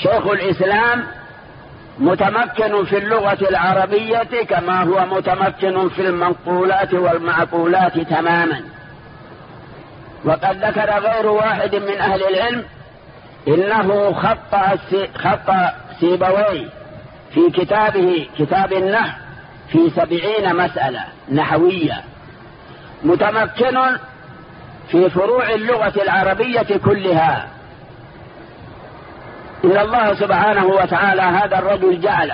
شيخ الإسلام متمكن في اللغة العربية كما هو متمكن في المنقولات والمعقولات تماما. وقد ذكر غير واحد من أهل العلم إنه خط سيبويه في كتابه كتاب النحو في 70 مسألة نحوية، متمكن في فروع اللغة العربية كلها. إن الله سبحانه وتعالى هذا الرجل جعل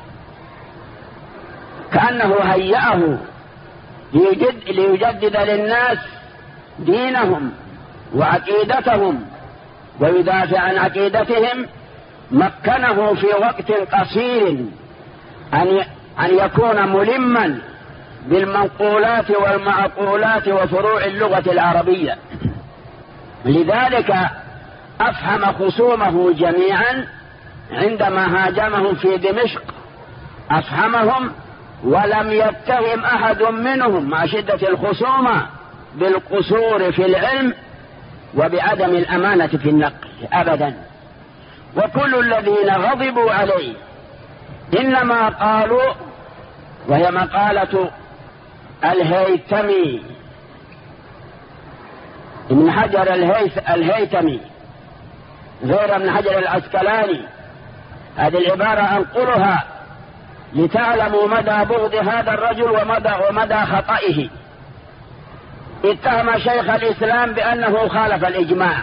كأنه هيأه ليجدد للناس دينهم وعقيدتهم ويدافع عن عقيدتهم، مكنه في وقت قصير أن يكون ملما بالمنقولات والمعقولات وفروع اللغة العربية. لذلك أفهم خصومه جميعا عندما هاجمهم في دمشق، أفهمهم ولم يتهم أحد منهم مع شدة الخصومة بالقصور في العلم وبعدم الأمانة في النقل أبدا. وكل الذين غضبوا عليه إنما قالوا، وهي مقالة الهيثمي ابن حجر الهيثمي غير ابن حجر العسقلاني، هذه العبارة أنقلها لتعلموا مدى بغض هذا الرجل ومدى خطئه. اتهم شيخ الإسلام بأنه خالف الإجماع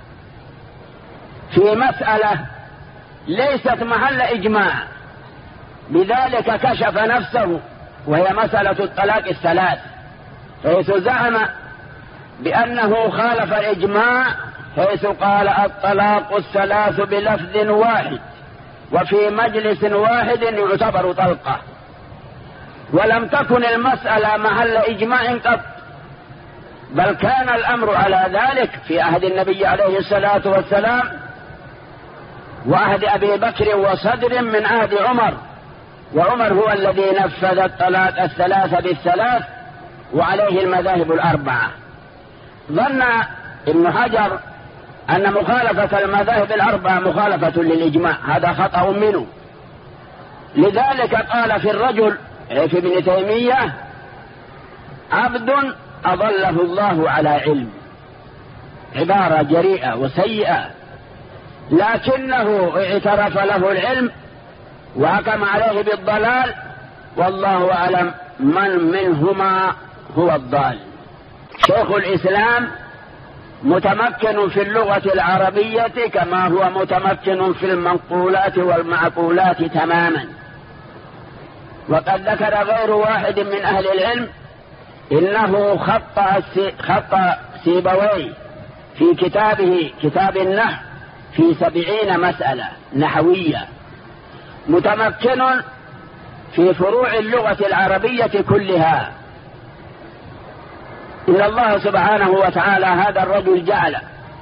في مسألة ليست محل إجماع، بذلك كشف نفسه، وهي مسألة الطلاق الثلاث، حيث زعم بأنه خالف الإجماع، حيث قال الطلاق الثلاث بلفظ واحد وفي مجلس واحد يعتبر طلقة، ولم تكن المسألة محل إجماع قط، بل كان الأمر على ذلك في عهد النبي عليه الصلاة والسلام وعهد أبي بكر وصدر من عهد عمر، وعمر هو الذي نفذ الطلاق الثلاث بالثلاث وعليه المذاهب الأربعة. ظن ابن حجر أن مخالفة المذاهب الأربعة مخالفة للإجماع، هذا خطأ منه. لذلك قال في الرجل في ابن تيمية عبد أضله الله على علم، عبارة جريئة وسيئة، لكنه اعترف له العلم وحكم عليه بالضلال، والله أعلم من منهما هو الضال. شيخ الإسلام متمكن في اللغة العربية كما هو متمكن في المنقولات والمعقولات تماما. وقد ذكر غير واحد من أهل العلم إنه خط سيبويه في كتابه كتاب النحو في 70 مسألة نحوية، متمكن في فروع اللغة العربية كلها. إن الله سبحانه وتعالى هذا الرجل جعل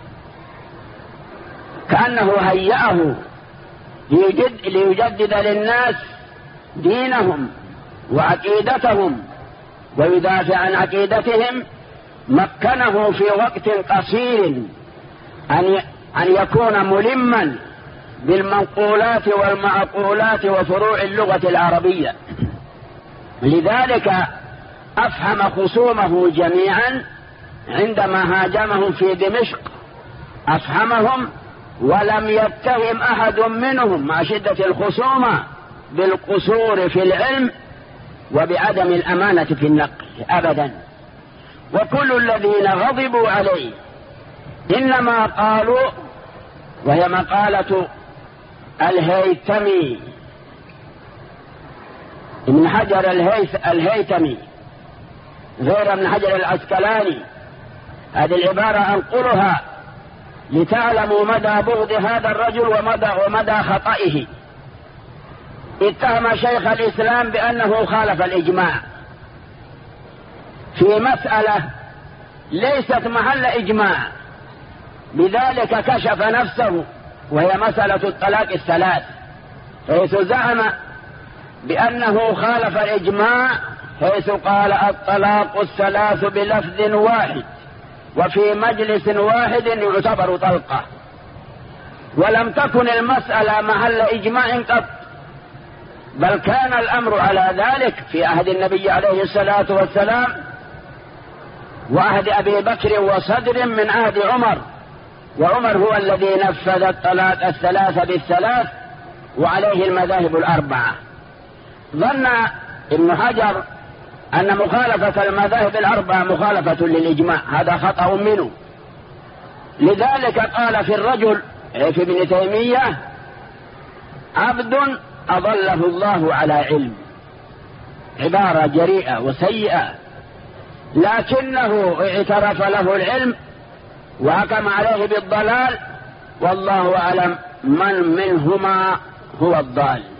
كأنه هيأه ليجدد للناس دينهم وعقيدتهم ويدافع عن عقيدتهم، مكنه في وقت قصير أن يكون ملما بالمنقولات والمعقولات وفروع اللغة العربية. لذلك أفهم خصومه جميعا عندما هاجمهم في دمشق، أفهمهم ولم يتهم أحد منهم مع شدة الخصومة بالقصور في العلم وبعدم الأمانة في النقل أبدا. وكل الذين غضبوا عليه إنما قالوا، وهي مقالة الهيثمي ابن حجر الهيثمي غير ابن حجر العسقلاني، هذه العبارة أنقلها لتعلموا مدى بغض هذا الرجل ومدى خطئه. اتهم شيخ الإسلام بأنه خالف الإجماع في مسألة ليست محل إجماع، بذلك كشف نفسه، وهي مسألة الطلاق الثلاث، حيث زعم بأنه خالف الإجماع، حيث قال الطلاق الثلاث بلفظ واحد وفي مجلس واحد يعتبر طلقة، ولم تكن المسألة محل إجماع قط، بل كان الأمر على ذلك في عهد النبي عليه الصلاة والسلام وعهد أبي بكر وصدر من عهد عمر، وعمر هو الذي نفذ الطلاق الثلاث بالثلاث وعليه المذاهب الأربعة. ظن ابن حجر أن مخالفة المذاهب الأربعة مخالفة للإجماع، هذا خطأ منه. لذلك قال في الرجل في ابن تيمية: عبد أضله الله على علم. عبارة جريئة وسيئة، لكنه اعترف له العلم وحكم عليه بالضلال، والله أعلم من منهما هو الضال.